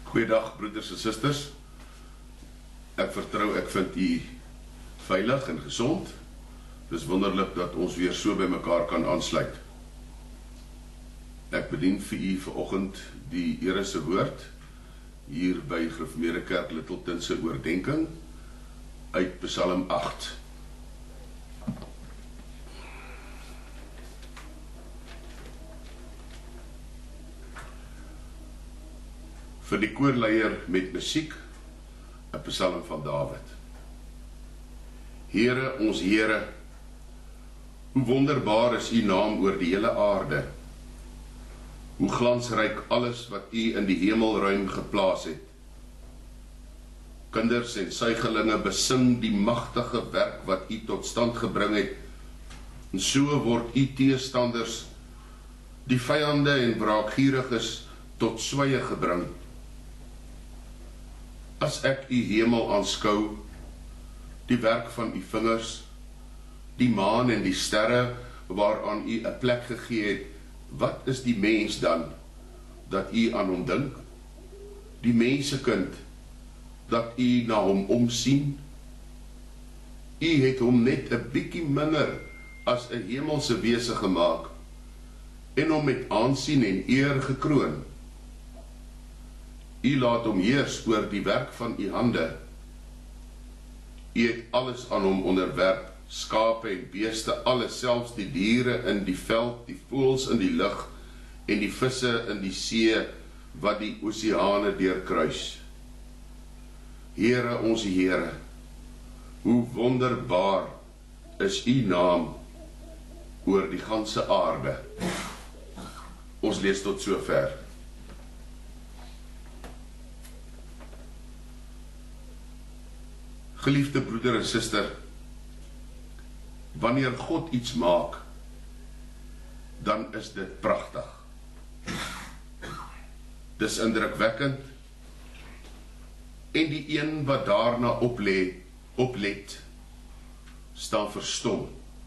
Goeiedag broeders en susters. Ek vertrou ek vind u veilig en gesond. Dis wonderlik dat ons weer so by mekaar kan aansluit. Ek bedien vir u vanoggend die Here se woord hier by Gereformeerde Kerk Littleton se oordenking uit Psalm 8. Vir die koorleier met musiek, 'n psalm van Dawid. Here, ons Here, hoe wonderbaar is u naam oor die hele aarde. Hoe glansryk alles wat u in die hemelruim geplaas het. Kinders en suigelinge besing die magtige werk wat u tot stand gebring het. En so word u teestanders, die vyande en wraakgieriges tot swye gebring. As ek u hemel aanskou, die werk van u vingers, die maan en die sterre waaraan u 'n plek gegee het, wat is die mens dan, dat u aan hom dink? Die mensekind, dat u na hom omsien? U het hom net 'n bietjie minder as 'n hemelse wese gemaak, en hom met aansien en eer gekroon. U laat hom heers oor die werk van u hande. U het alles aan hom onderwerp, skape en beeste, alles, selfs die diere in die veld, die voëls in die lug en die visse in die see wat die oseane deurkruis. Here, ons Here, hoe wonderbaar is u naam oor die ganse aarde. Ons lees tot sover. Geliefde broeder en suster, wanneer God iets maak, dan is dit pragtig. Dis indrukwekkend, en die een wat daarna oplet, staan verstom.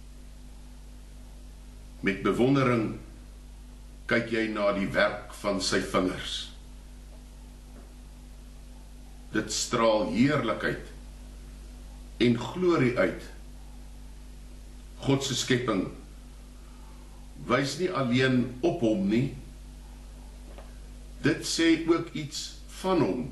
Met bewondering kyk jy na die werk van sy vingers. Dit straal heerlikheid en glorie uit. God se skepping wys nie alleen op hom nie, dit sê ook iets van hom.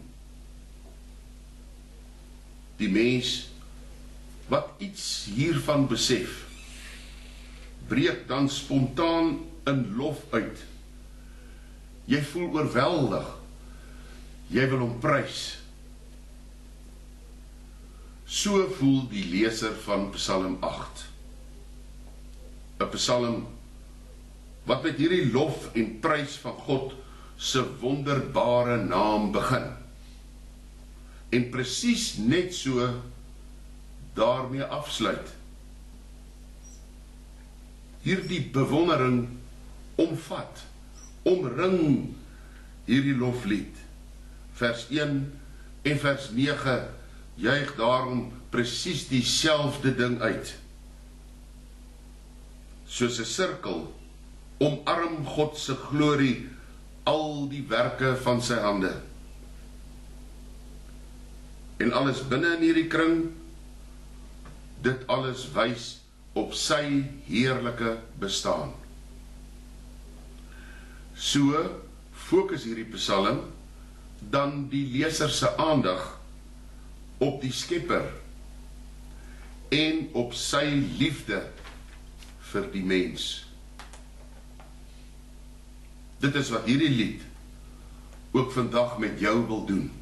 Die mens wat iets hiervan besef, breek dan spontaan in lof uit. Jy voel oorweldig, jy wil hom prys. So voel die leser van Psalm 8. 'n Psalm wat met hierdie lof en prys van God se wonderbare naam begin. En presies net so daarmee afsluit. Hierdie bewondering omvat, omring hierdie loflied. Vers 1 en vers 9 juig daarom presies dieselfde ding uit. Soos 'n sirkel omarm God se glorie al die werke van sy hande. En alles binne in hierdie kring, dit alles wys op sy heerlike bestaan. So fokus hierdie psalm dan die leser se aandag op die Skepper en op sy liefde vir die mens. Dit is wat hierdie lied ook vandag met jou wil doen.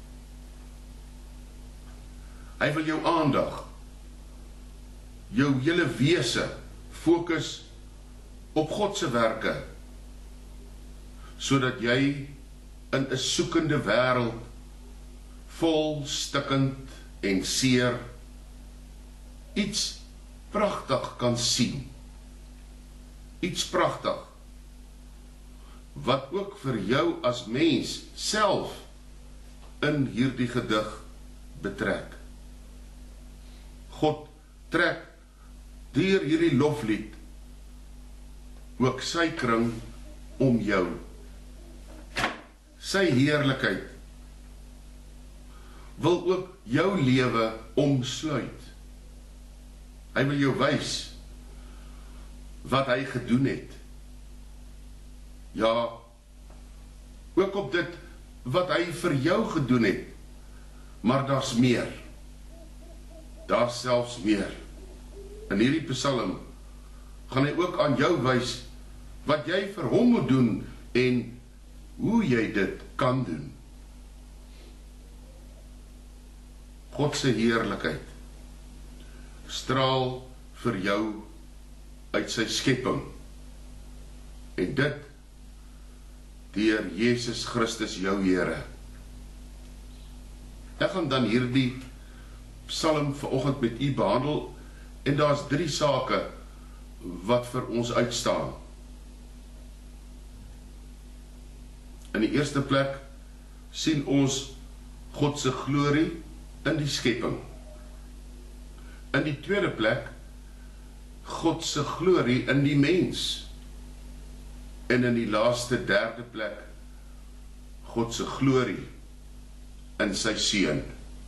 Hy wil jou aandag, jou hele wese fokus op God se werke, sodat jy in 'n soekende wêreld vol stikkend en seer iets pragtig kan sien. Iets pragtig wat ook vir jou as mens self in hierdie gedig betrek. God trek deur hierdie loflied ook sy kring om jou. Sy heerlikheid wil ook jou lewe omsluit. Hy wil jou wys wat hy gedoen het. Ja, ook op dit wat hy vir jou gedoen het, maar daar's meer. Daar's selfs meer. In hierdie Psalm gaan hy ook aan jou wys wat jy vir hom moet doen en hoe jy dit kan doen. God se heerlikheid straal vir jou uit sy skepping. En dit deur Jesus Christus jou Here. Ek gaan dan hierdie Psalm vanoggend met u behandel en daar's 3 sake wat vir ons uitstaan. In die eerste plek sien ons God se glorie in die skepping. In die tweede plek God se glorie in die mens. En in die laaste derde plek God se glorie in sy seun.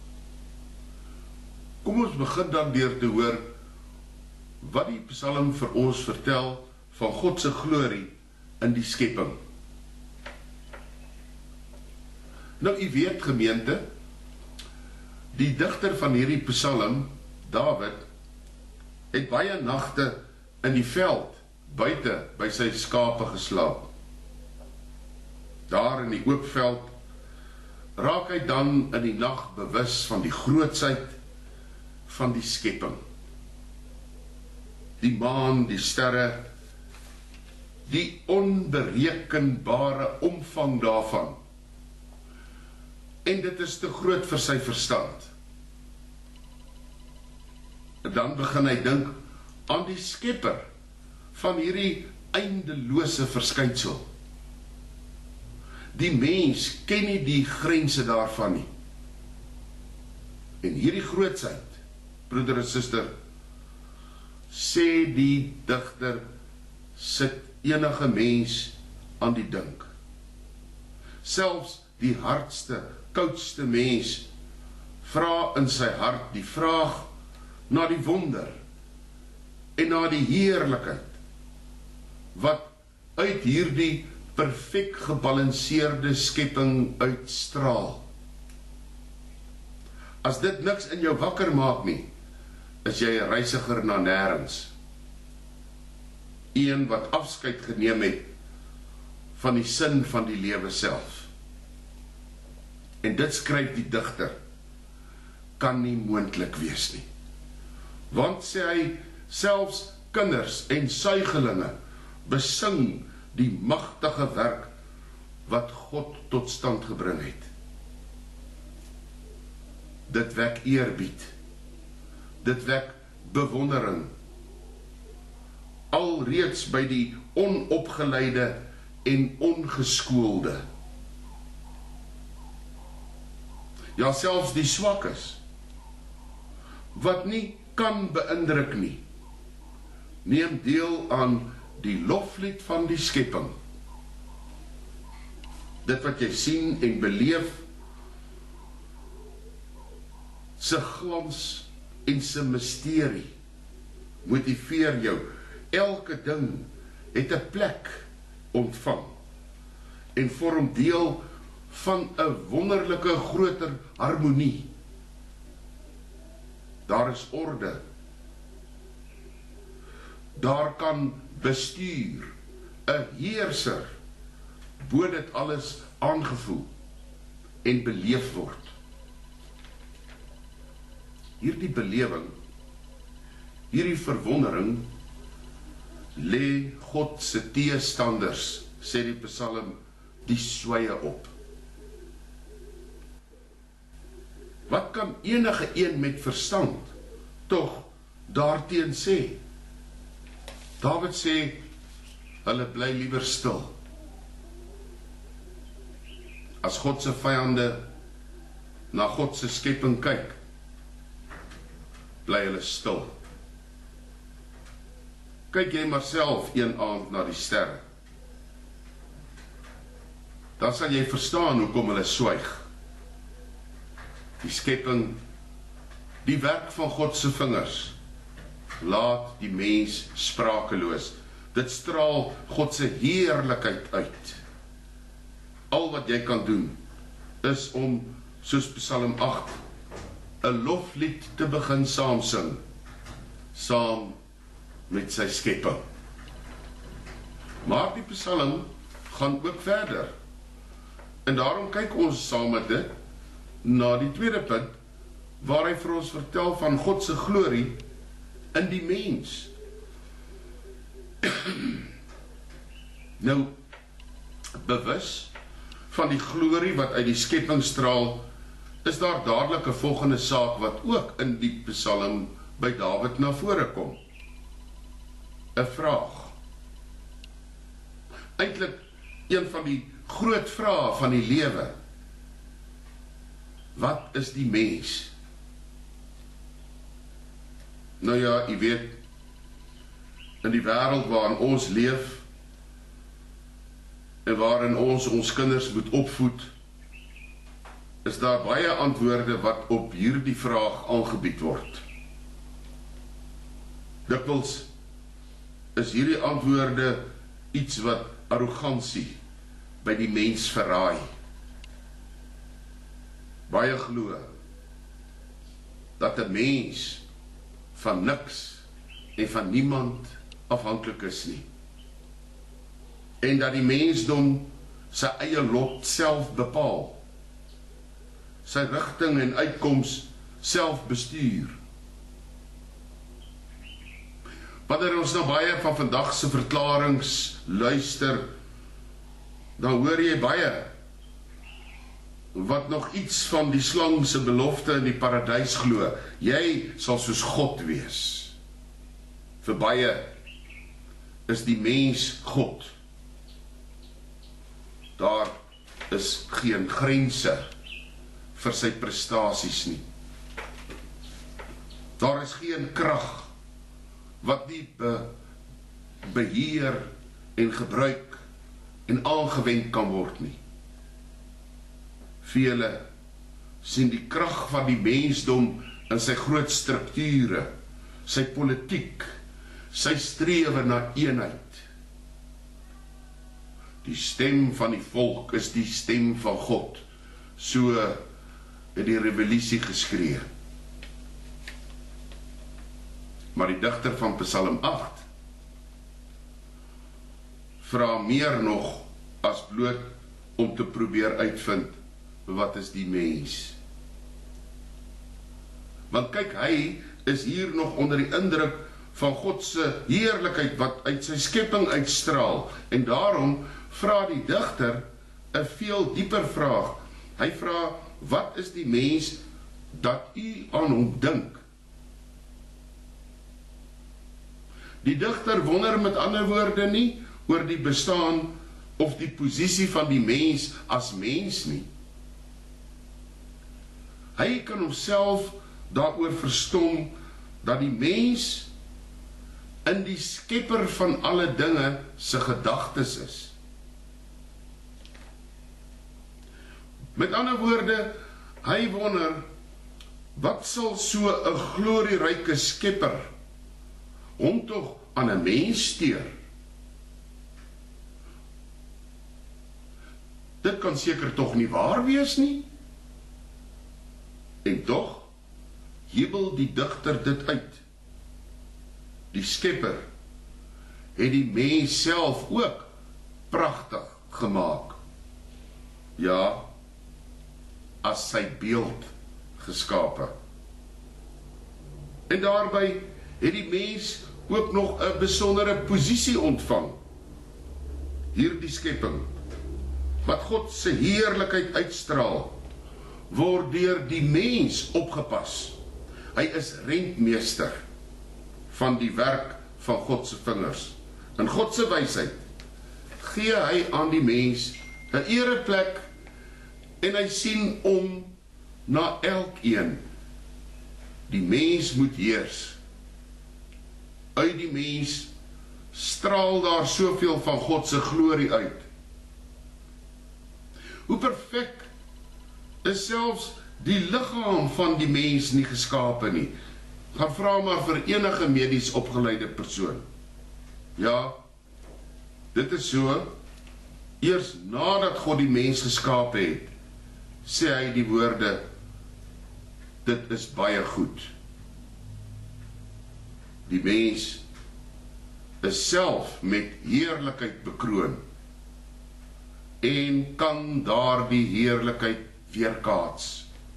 Kom ons begin dan deur te hoor wat die Psalm vir ons vertel van God se glorie in die skepping. Nou, u weet gemeente, die digter van hierdie Psalm, Dawid, het baie nagte in die veld buite by sy skape geslaap. Daar in die oop veld raak hy dan in die nag bewus van die grootsheid van die skepping. Die maan, die sterre, die onberekenbare omvang daarvan. En dit is te groot vir sy verstand. En dan begin hy dink aan die skepper van hierdie eindelose verskynsel. Die mens ken nie die grense daarvan nie. En hierdie grootsheid, broeder en suster, sê die digter, sit enige mens aan die dink. Selfs die hardste, koudste mens vra in sy hart die vraag na die wonder en na die heerlikheid wat uit hierdie perfek gebalanseerde skepping uitstraal. As dit niks in jou wakker maak nie, is jy 'n reisiger na nêrens. Een wat afskeid geneem het van die sin van die lewe self. En dit skryf die digter, kan nie moontlik wees nie. Want sê hy, selfs kinders en suigelinge besing die magtige werk wat God tot stand gebring het. Dit wek eerbied. Dit wek bewondering. Alreeds by die onopgeleide en ongeskoelde. Ja, selfs die swakkes, wat nie kan beïndruk nie, neem deel aan die loflied van die skepping. Dit wat jy sien en beleef, se glans en se misterie, motiveer jou. Elke ding het 'n plek ontvang en vorm deel van 'n wonderlike groter harmonie. Daar is orde. Daar kan bestuur, 'n heerser, bo dit alles aangevoel en beleef word. Hierdie belewing, hierdie verwondering, lê God se teestanders, sê die Psalm, die swye op. Wat kan enige een met verstand tog daarteen sê? Dawid sê, hulle bly liewer stil. As God se vyande na God se skepping kyk, bly hulle stil. Kyk jy maar self een aand na die sterre. Dan sal jy verstaan hoekom hulle swyg. die skepping, die werk van God se vingers, laat die mens sprakeloos. Dit straal God se heerlikheid uit. Al wat jy kan doen, is om, soos Psalm 8, 'n loflied te begin saam sing, saam met sy skepping. Maar die Psalm gaan ook verder. En daarom kyk ons saam met dit na die tweede punt, waar hy vir ons vertel van God se glorie in die mens. Nou, bewus van die glorie wat uit die skepping straal, is daar dadelik 'n volgende saak wat ook in die Psalm by Dawid na vore kom. 'n Vraag. Eintlik een van die groot vrae van die lewe. Wat is die mens? Nou ja, jy weet, in die wêreld waarin ons leef, en waarin ons kinders moet opvoed, is daar baie antwoorde wat op hierdie vraag aangebied word. Dikwels is hierdie antwoorde iets wat arrogansie by die mens verraai. Baie glo dat 'n mens van niks en van niemand afhanklik is nie. En dat die mensdom sy eie lot self bepaal, sy rigting en uitkoms self bestuur. Wanneer ons na baie van vandag se verklaringe luister, dan hoor jy baie wat nog iets van die slang se belofte in die paradys glo. Jy sal soos God wees. Vir baie is die mens God. Daar is geen grense vir sy prestasies nie. Daar is geen krag wat nie beheer en gebruik en aangewend kan word nie. Vele sien die krag van die mensdom in sy groot strukture, sy politiek, sy strewe na eenheid. Die stem van die volk is die stem van God, so het die revolusie geskree. Maar die digter van Psalm 8 vra meer nog as bloot om te probeer uitvind wat is die mens. Want kyk, hy is hier nog onder die indruk van God se heerlikheid wat uit sy skepping uitstraal, en daarom vra die digter 'n veel dieper vraag. Hy vra, wat is die mens dat u aan hom dink? Die digter wonder met ander woorde nie oor die bestaan of die posisie van die mens as mens nie. Hy kan homself daaroor verstom dat die mens in die skepper van alle dinge se gedagtes is. Met ander woorde, hy wonder, wat sal so 'n glorieryke skepper hom tog aan 'n mens steur? Dit kan seker tog nie waar wees nie. En tog jubel die digter dit uit. Die skepper het die mens self ook pragtig gemaak. Ja, as sy beeld geskape. En daarby het die mens ook nog 'n besondere posisie ontvang. Hierdie skepping, wat God se heerlikheid uitstraal, word deur die mens opgepas. Hy is rentmeester van die werk van God se vingers. In God se wysheid gee hy aan die mens 'n ereplek, en hy sien om na elkeen. Die mens moet heers. Uit die mens straal daar soveel van God se glorie uit. Hoe perfek is selfs die liggaam van die mens nie geskape nie. Gaan vra maar vir enige medies opgeleide persoon. Ja, dit is so, eers nadat God die mens geskape het, sê hy die woorde, dit is baie goed. Die mens is self met heerlikheid bekroon en kan daardie heerlikheid weerkaats.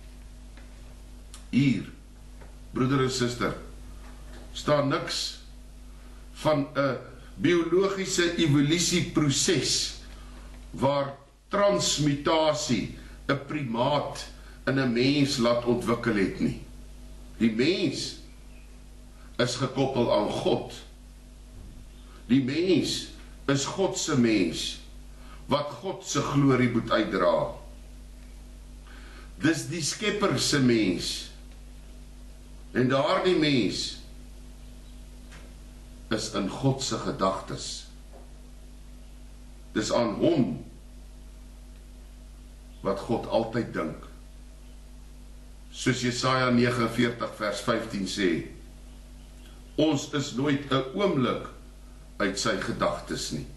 Hier, broeder en suster, staan niks van 'n biologiese evolusieproses waar transmutasie 'n primaat in 'n mens laat ontwikkel het nie. Die mens is gekoppel aan God. Die mens is God se mens, wat God se glorie moet uitdra. Dis die Skepper se mens, en daardie mens is in God se gedagtes. Dis aan hom wat God altyd dink. Soos Jesaja 49 vers 15 sê, ons is nooit 'n oomblik uit sy gedagtes nie.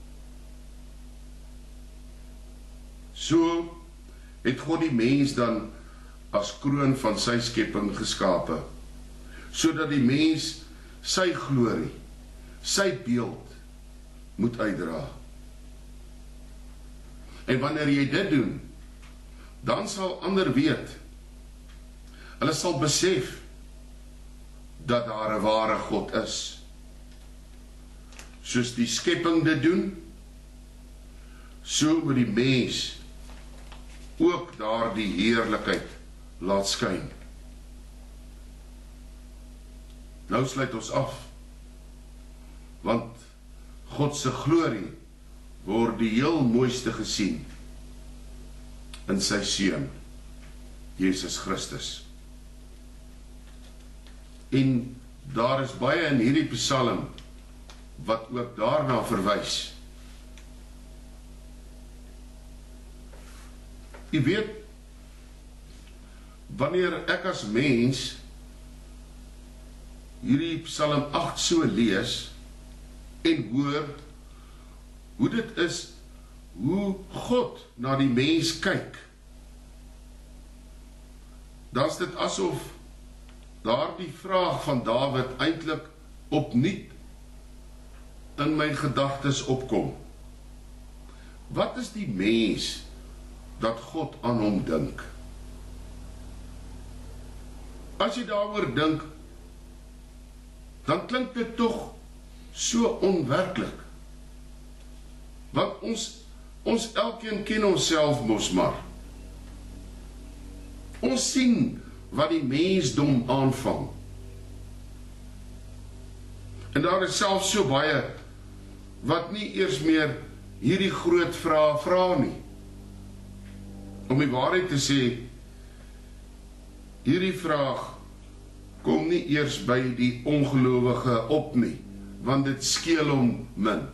So het God die mens dan as kroon van sy skepping geskape, sodat die mens sy glorie, sy beeld moet uitdra. En wanneer jy dit doen, dan sal ander weet, hulle sal besef dat daar 'n ware God is. Soos die skepping dit doen, so moet die mens ook daardie heerlikheid laat skyn. Nou sluit ons af, want God se glorie word die heel mooiste gesien in sy Seun, Jesus Christus. En daar is baie in hierdie Psalm wat ook daarna verwys. U weet, wanneer ek as mens hierdie Psalm 8 so lees en hoor hoe dit is, hoe God na die mens kyk, dan is dit asof daardie vraag van Dawid eintlik opnuut in my gedagtes opkom. Wat is die mens dat God aan hom dink? As jy daaroor dink, dan klink dit tog so onwerklik. Want ons elkeen ken onsself mos maar. Ons sien wat die mensdom aanvang. En daar is selfs so baie wat nie eers meer hierdie groot vrae vra nie. Om die waarheid te sê, hierdie vraag kom nie eers by die ongelowige op nie, want dit skeel hom min.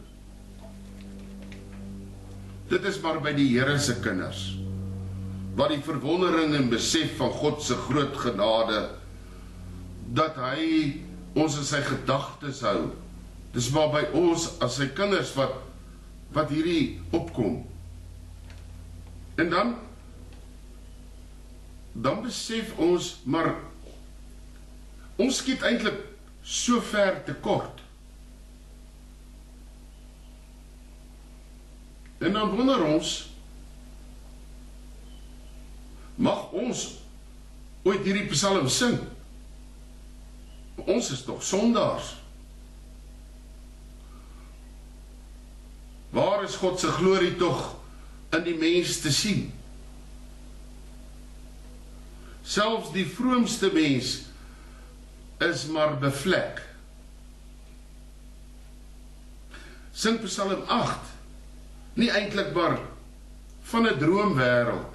Dit is maar by die Here se kinders, wat die verwondering en besef van God se groot genade, dat hy ons in sy gedagtes hou. Dis maar by ons as sy kinders wat hierdie opkom. En dan besef ons, maar ons skiet eintlik so ver te kort. En dan wonder ons, mag ons ooit hierdie Psalm sing? Ons is toch sondaars. Waar is God se glorie toch in die mens te sien? Selfs die vroomste mens is maar bevlek. Sing Psalm 8, nie eintlik maar van 'n droomwêreld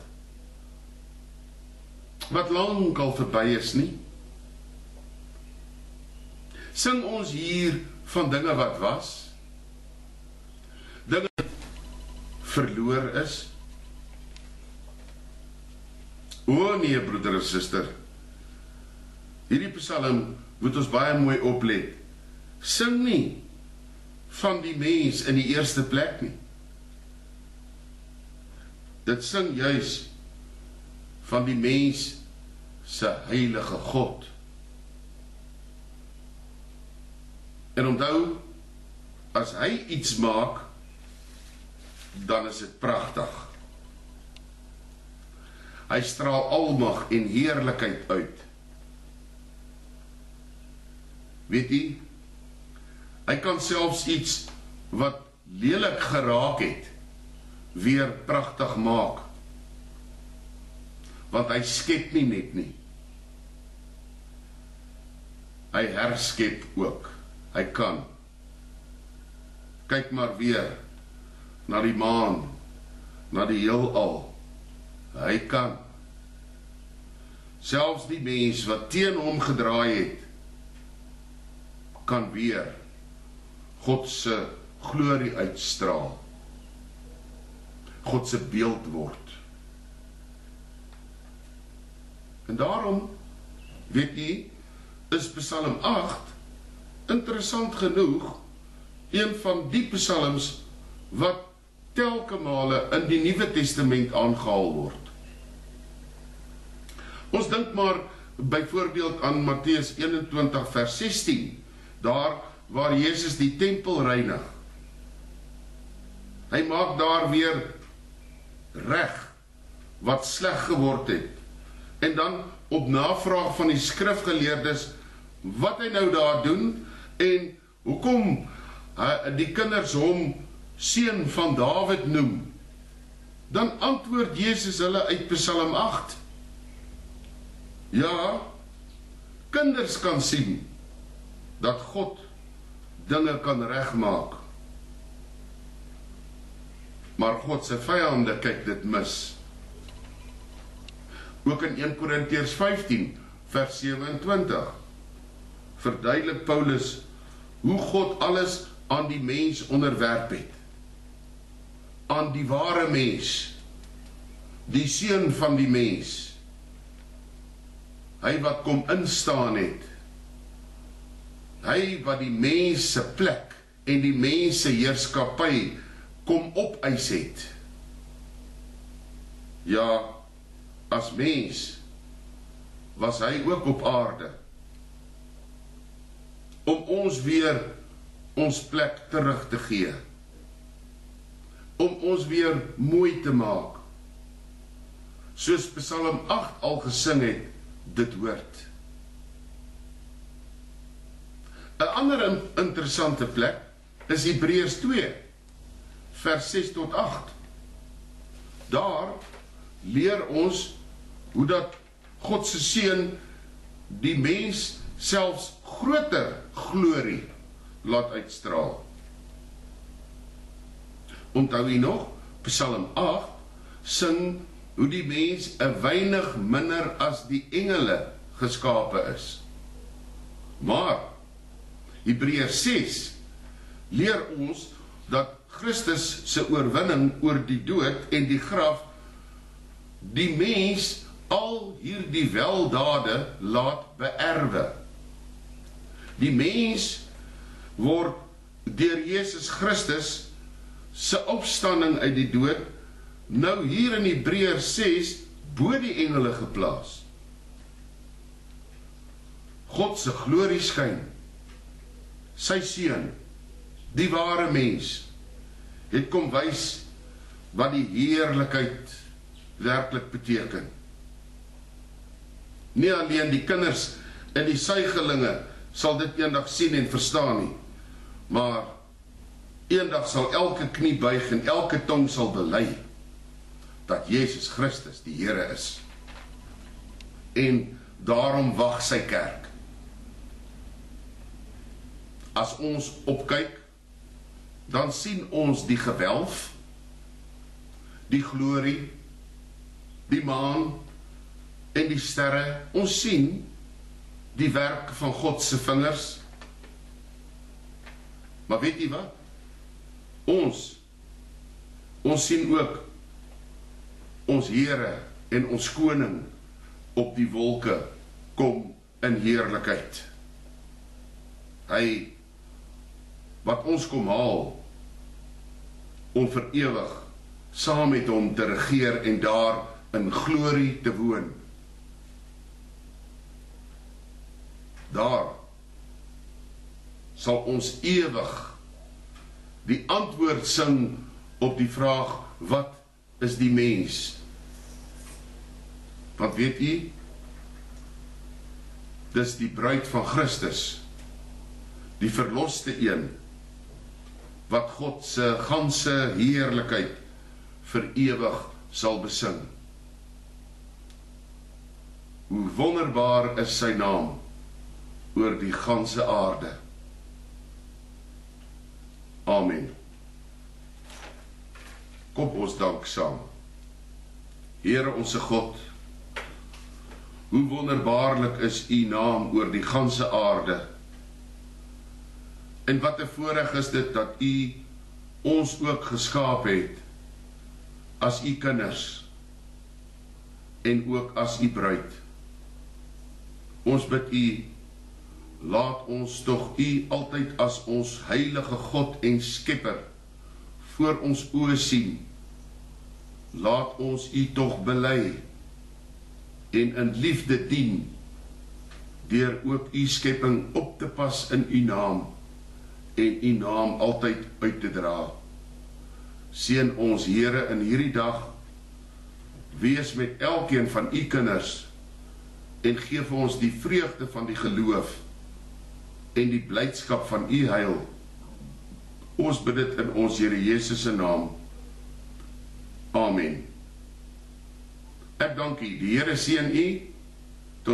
wat lank al verby is nie. Sing ons hier van dinge wat was, dinge wat verloor is, O nee, broeder en suster, hierdie psalm moet ons baie mooi oplet. Sing nie van die mens in die eerste plek nie. Dit sing juis van die mens se heilige God. En onthou, as hy iets maak, dan is dit pragtig. Hy straal almag en heerlikheid uit. Weet jy, hy kan selfs iets wat lelik geraak het, weer pragtig maak. Want hy skep nie net nie. Hy herskep ook. Hy kan. Kyk maar weer na die maan, na die heelal. Hy kan. Selfs die mens wat teen hom gedraai het, kan weer God se glorie uitstraal. God se beeld word. En daarom, weet jy, is Psalm 8 interessant genoeg een van die psalms wat telke male in die Nuwe Testament aangehaal word. Ons dink maar byvoorbeeld aan Matteus 21 vers 16, daar waar Jesus die tempel reinig. Hy maak daar weer reg wat sleg geword het. En dan op navraag van die skrifgeleerdes wat hy nou daar doen en hoekom die kinders hom seun van Dawid noem. Dan antwoord Jesus hulle uit Psalm 8. Ja, kinders kan sien dat God dinge kan regmaak. Maar God se vyande kyk dit mis. Ook in 1 Korintiërs 15 vers 27 verduidelik Paulus hoe God alles aan die mens onderwerp het. Aan die ware mens, die seun van die mens. Hy wat kom instaan het. Hy wat die mens se plek en die mens se heerskappy kom opeis het. Ja, as mens was hy ook op aarde om ons weer ons plek terug te gee, om ons weer mooi te maak, soos Psalm 8 al gesing het, dit hoort. 'n ander interessante plek is Hebreërs 2 vers 6 tot 8. Daar leer ons hoe dat God se seun die mens selfs groter glorie laat uitstraal. Onthou jy nog, Psalm 8 sing hoe die mens 'n weinig minder as die engele geskape is. Maar Hebreërs 6 leer ons dat Christus se oorwinning oor die dood en die graf die mens al hierdie weldade laat beerwe. Die mens word deur Jesus Christus se opstanding uit die dood nou hier in Hebreërs 6 bo die engele geplaas. God se glorie skyn. Sy seun, die ware mens, het kom wys wat die heerlikheid werklik beteken. Nie alleen die kinders en die suigelinge sal dit eendag sien en verstaan nie, maar eendag sal elke knie buig en elke tong sal bely dat Jesus Christus die Here is. En daarom wag sy kerk. As ons opkyk, dan sien ons die gewelf, die glorie, die maan en die sterre. Ons sien die werk van God se vingers. Maar weet jy wat? Ons sien ook ons Here en ons koning op die wolke kom in heerlikheid. Hy wat ons kom haal om vir ewig saam met hom te regeer en daar in glorie te woon. Daar sal ons ewig die antwoord sing op die vraag, wat is die mens? Want weet u, dis die bruid van Christus, die verloste een, wat God se ganse heerlikheid vir ewig sal besing. Hoe wonderbaar is sy naam oor die ganse aarde. Amen. Kom ons dank saam. Here onse God, hoe wonderbaarlik is u naam oor die ganse aarde. En wat 'n voorreg is dit dat u ons ook geskaap het as u kinders en ook as u bruid. Ons bid u, laat ons tog u altyd as ons heilige God en Skepper voor ons oë sien. Laat ons u tog bely en in liefde dien, deur ook u skepping op te pas in u naam en u naam altyd uit te dra. Seën ons Here in hierdie dag, wees met elkeen van u kinders en gee vir ons die vreugde van die geloof en die blydskap van u heil. Ons bid dit in ons Here Jesus se naam. Amen. Ek dank u, die Here seën u